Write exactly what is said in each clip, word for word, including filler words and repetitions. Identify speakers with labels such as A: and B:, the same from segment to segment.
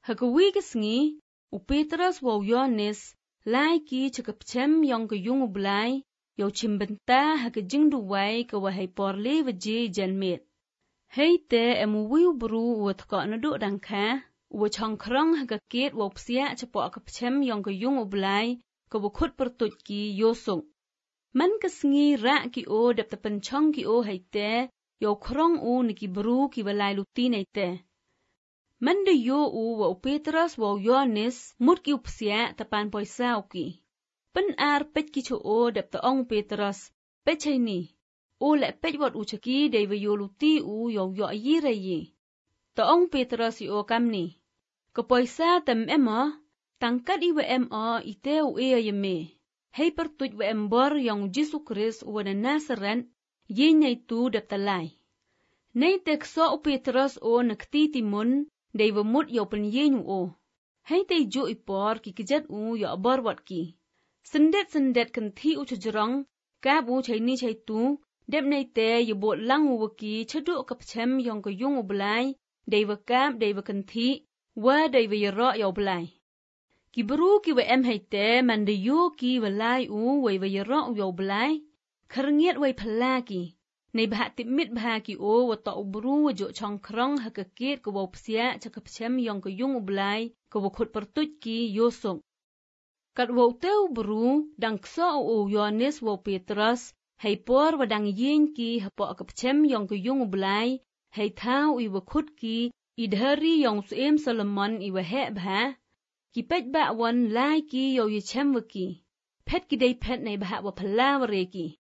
A: Hagawi kesengi, u Petrus wa Yohanes, lai ki cakap cem yang ke yung ublay, yaw cimbenta hagajing duway ke wahai porli waji janmit. Hei te emu wiu bru wa tkak naduk dangka, wa chongkrong hagakit wa psiak capok ke cem yang ke yung ublay, ke wakut pertut ki yosung. Man kesengi rak ki o dap tepencong ki o hei te, yaw krong u niki bru ki walai luti nai te. Man de yo u wa Petrus wa Yohanes mut ki upsiak tapan poisa uki. Pen ar pet ki cho o dap ta ong Petrus, pet chay ni. O lek pet wat u chaki day wa yo luti u yaw yo yi rayi. Ta ong Petrus i o kam ni. Ka poisa tam ema, tangkat i wa em o ite u ea yame. Hei pertuj wa embor yang Jesu Kris u na Nasaran, ye nyai tu dap talai. Nei tekso u Petrus o nakti timun, day wa mut yaw pen ye nyu o. Hei tay jo ipor ki kejat u yaw abor wat ki. Sendet-sendet kenti u chujerong, kab u chay ni chay tu, dep nay te yabot lang u waki chaduk kapchem yang ke yung u belai, day wa kab day wa kenti, wa day wa yara yaw belai. Ki beru ki wa em hay te man de yo ki wa lai u way wa yara u yaw belai, karengiat way pala ki. Nay bahat timit baha ki o wa ta u beru wa jo chong krong hakakit ke wa psiak chakapchem yang ke yung u belai, ke wa khut pertut ki yosong. Kat wa teu beru dang kso u Yohanes wa Petrus, hay por wa dang yin ki hapok kapchem yang ke yung u belai, hay thau i wa khut ki, idhari yang suem Solomon i wa hek baha, ki pet ba wan lai ki yaw yichem wa ki, pet ki day pet nay baha wa pala wa re ki.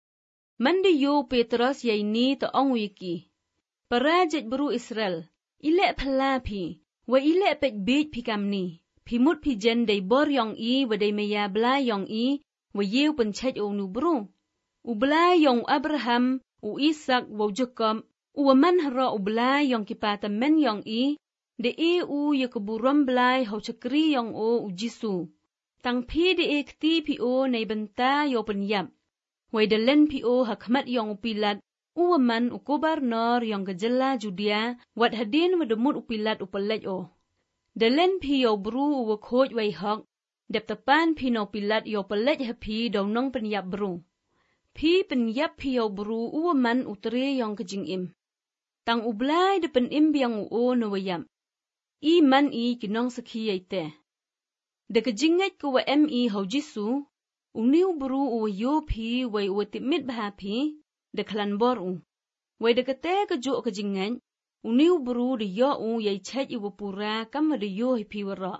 A: Mandi yo Petrus yay ni ta ong wiki. Parajat beru Israel, ilek pala pi, wa ilek pet bit pi kam ni, pi mut pi jen day bor yong i wa day maya belai yong i, wa yew penchet o nu beru. U belai yong Abraham, u Ishak wa Jacob, u man hara u belai yong kipata men yong i, de e u ye keburam belai hau cakri yong o u Jisu. Tang pi de e kti pi o nay benta yo penyap. Way dalen pi o hakmat yong upilat, u man u gubernur yong kejela Judea, wat hadin wa demut upilat upelej o. Dalen pi yo bru u khoj way hok, dep tapan pi no pilat yo pelej hapi daw nong penyap bru. Pi penyap pi yo bru u man utri yong kejing im. Tang ublay de pen im biang u o no wayam. I man i kinong sakhi te. De kejingat ko wa em i hau Jisu, uniu bru u yo pi way u timit baha pi, de klan bor u. Way de kate kejo kejingat, uniu bru de yo u yay chet i wapura kam de yo hi pi wara.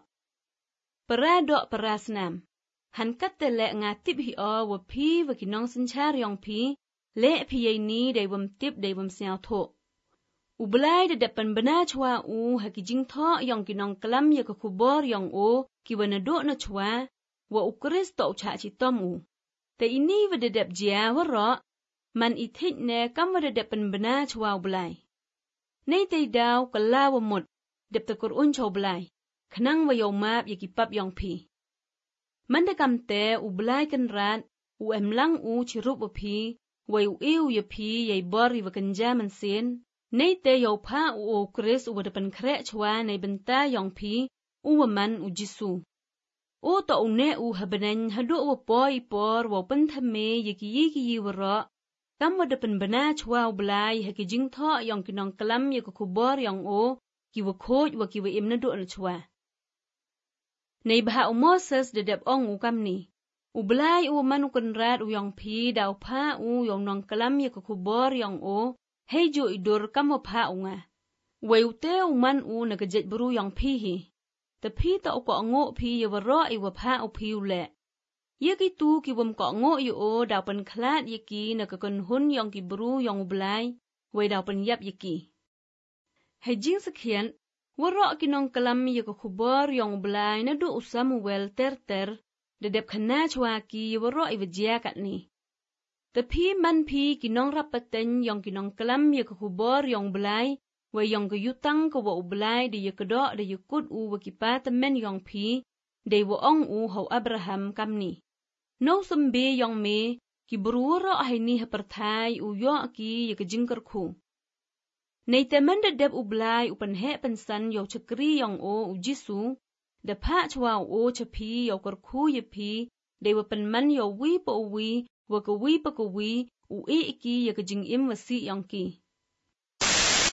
A: Para dok para senam. Han kat te le ngatip hi o wa pi wa kinong senchar yong pi, le pi yay ni day wam tip day wam siaw thok. U belai de depan bena chwa u haki jing thok yong kinong kelam ya kekubor yong o, ki wa nadok na chwa, wa u Kris to cha chi tom u. Te ini wa de dep jia wara, man itik ne kam wa de depan bena chwa u belai. Nei te daw kala wa mut, dep te kurun chow belai, kanang wa yaw map ya kipap yong pi. Man de kam te u belai kan rat, u em lang u chirup wa pi, wa u iu ya pi yay bor wa kanja man sin, nei te yaw pa u o Kris u wa depan krek chwa nei benta yong pi, u wa man u Jisu. O ta u ne u habanen haduk wa poi por wa pentame ya ki yi ki yi wara, kam wa depan bena chwa u belai haki jing thok yong kinong kelam ya kukubor yong o, ki wa khoj wa ki wa im naduk na chwa. Nei baha u Moses de dep ong u kam ni. U belai u man u kenrat u yong pi daw pa u yong nong kelam ya kukubor yong o, hei jo idur kam wa pa u nga. Way u te u man u na kejet beru yong pi hi. Tapi ta u ko ngo pi ya wara i wa pa u pi u le. Ye ki tu ki wam ko ngo yu o daw pen klat ye ki na kakon hun yong ki beru yong u belai, way daw pen yap ye ki. Hei jing sekian, wara ki nong kelam ya kukubor yong u belai na du u Samuel ter ter, de dep khana chwa ki ya wara i wajia kat ni. Tapi man pi ki nong rapaten yong ki nong kelam ya kukubor yong belai, way yong ke yutang ke wa u belai de ye kedok de ye kut u wa kipa temen yong pi, de wa ong u hau Abraham kam ni. No sembe yong me, ki beruara hai ni haperthai u yo ki ye ke jingker ku. Nei teman da deb ublay upan he pensan yaw cakri yang o ujisu, da pa chwa o chapi yaw karku yapi, de wapan man yaw wi pa uwi, waka wi pa kawi, u e iki ya kajing im wasi yang ki.